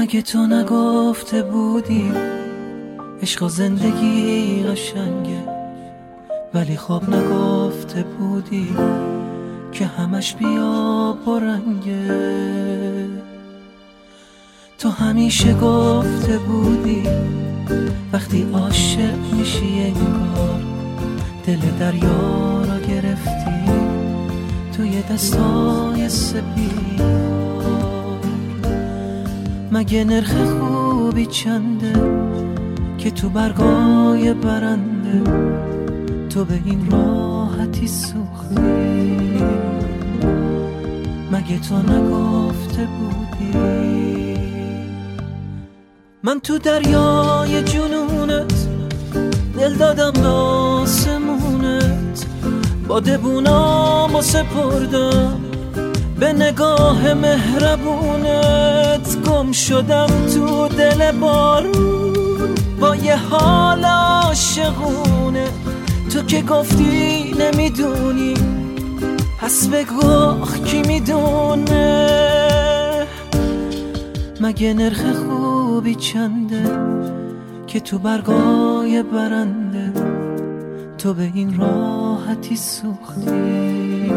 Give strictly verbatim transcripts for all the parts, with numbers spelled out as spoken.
مگه تو نگفته بودی عشق و زندگی قشنگه، ولی خب نگفته بودی که همش بیا برنگه. تو همیشه گفته بودی وقتی عاشق میشی انگار دل دریا را گرفتی توی دستای سپید. مگه نرخ خوبی چنده که تو برگای برنده تو به این راحتی سوختی؟ مگه تو نگفته بودی من تو دریای جنونت دل دادم به آسمونت، بادبونامو سپردم به نگاه مهربونت، گم شدم تو دل بارون با یه حال عاشقونه. تو که گفتی نمیدونی پس بگو آخ کی میدونه. مگه نرخ خوبی چنده که تو برگای برنده تو به این راحتی سوختی؟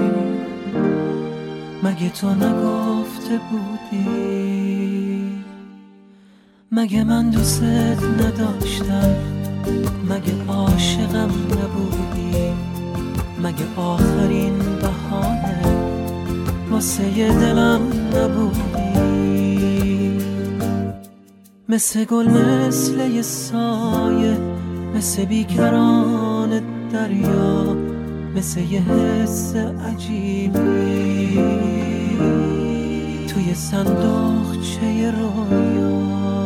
مگه تو نگفته بودی؟ مگه من دوست نداشتم؟ مگه عاشقم نبودی؟ مگه آخرین بهانه واسه دلم نبودی؟ مثل گل مثل یه سایه، مثل بیکران دریا، مثل یه حس عجیبی توی صندوقچه رویا.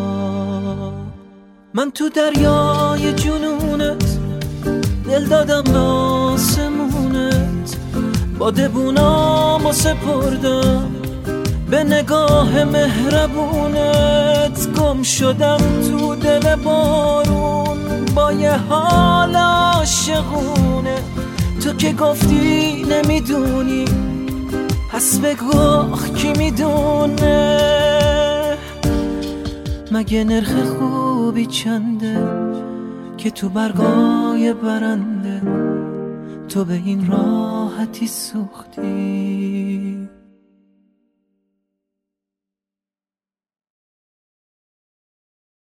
من تو دریای جنونت دل دادم به آسمونت، بادبونامو سپردم به نگاه مهربونت، گم شدم تو دل بارون با یه حال عاشقونه. تو که گفتی نمیدونی پس بگو آخ کی میدونه. مگه نرخ خوبی چنده که تو برگای برنده تو به این راحتی سوختی؟